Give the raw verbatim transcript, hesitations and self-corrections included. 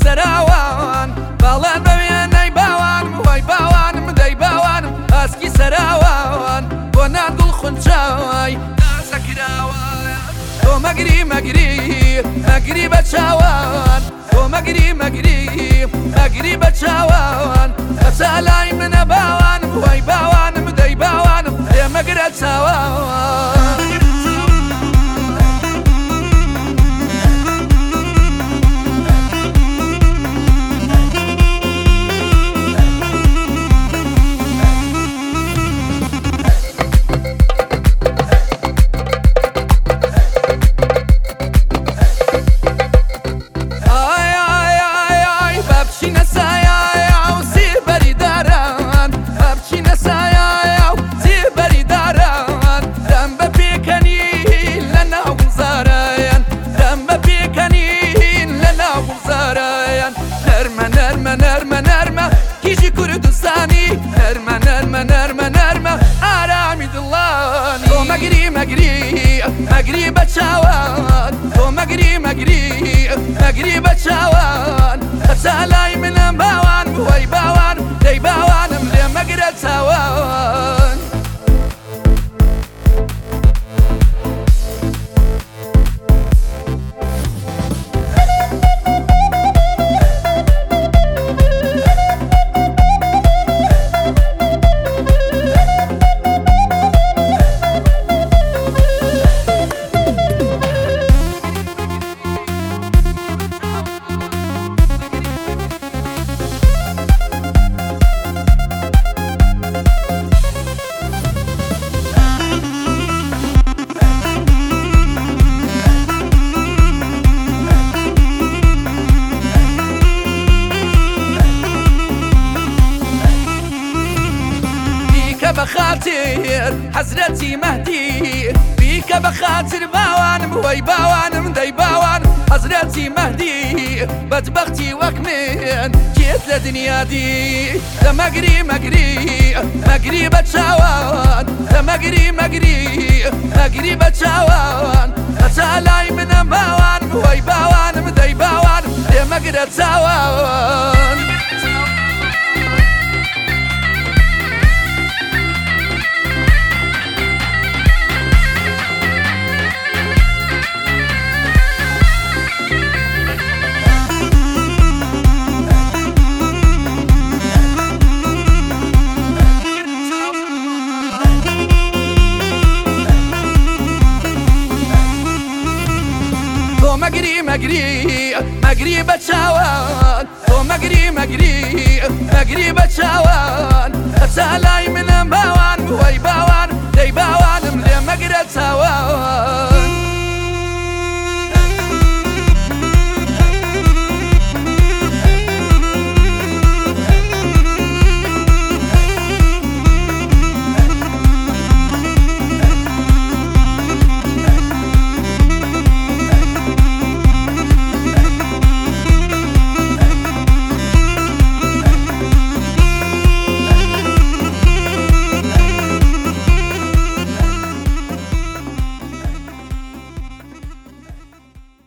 سراوان باڵان بەوێنەی باوانم وای باوانم دەی باوانم ئاسکی سەراوان بۆ ناندڵ خونچاوای نازەکراوان تۆ مەگری مەگری مەگری بە چاوان تۆ مەگری مەگری مەگری بە چاوان هەتا لای منە باوانم وای باوانم دەی باوانم لێ مەگرە چاوان نەرمە نەرمە کیژی کوردستانی نەرمە نەرمە نەرمە نەرمە ئارامی دڵانی تۆ مەگری مەگری مەگری بە چاوان تۆ مەگری مەگری مەگری بە چاوان هەتا لای منە باوان وای باوان دەی باوانم لێ مەگرە چاوان بخاطر حزرتي مهدي بيك بخاطر باوانم وي باوانم داي باوان حزرتي مهدي بدبختي وكمن جيت لدنيا دي لا مقري مقري مقري بتشاوان لا مقري مقري مقري بتشاوان اتالاي من باوانم وي باوانم داي باوان يا مقري تاوان مەگری مەگری مەگری بە چاوان تۆ مەگری مەگری مەگری بە چاوان هەتا لای منە باوان وای باوان دەی باوانم لێ مەگرە چاوان